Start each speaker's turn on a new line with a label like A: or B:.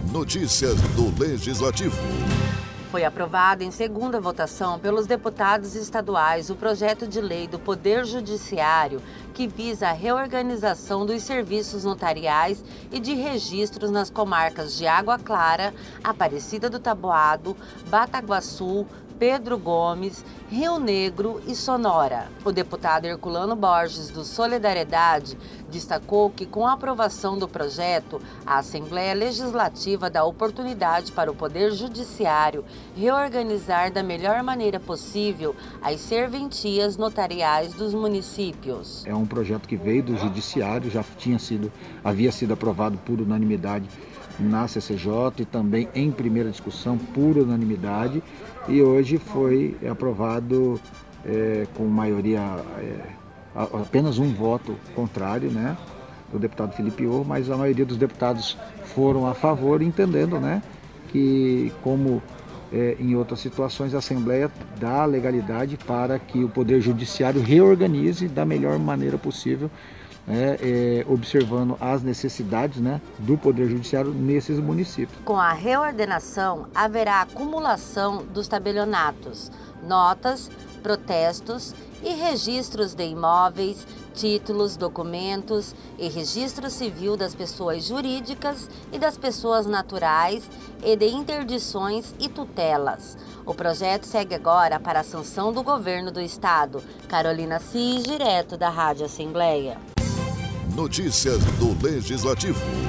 A: Notícias do Legislativo.
B: Foi aprovado em segunda votação pelos deputados estaduais o projeto de lei do Poder Judiciário que visa a reorganização dos serviços notariais e de registros nas comarcas de Água Clara, Aparecida do Taboado, Bataguaçu, Pedro Gomes, Rio Negro e Sonora. O deputado Herculano Borges, do Solidariedade, destacou que, com a aprovação do projeto, a Assembleia Legislativa dá oportunidade para o Poder Judiciário reorganizar da melhor maneira possível as serventias notariais dos municípios.
C: É um projeto que veio do Judiciário, havia sido aprovado por unanimidade na CCJ e também em primeira discussão por unanimidade, e hoje foi aprovado com maioria, apenas um voto contrário, né, do deputado Felipe Or, mas a maioria dos deputados foram a favor, entendendo, né, que, como em outras situações, a Assembleia dá legalidade para que o Poder Judiciário reorganize da melhor maneira possível, observando as necessidades, né, do Poder Judiciário nesses municípios.
B: Com a reordenação, haverá acumulação dos tabelionatos, notas, protestos e registros de imóveis, títulos, documentos e registro civil das pessoas jurídicas e das pessoas naturais e de interdições e tutelas. O projeto segue agora para a sanção do governo do estado. Carolina Cis, direto da Rádio Assembleia.
A: Notícias do Legislativo.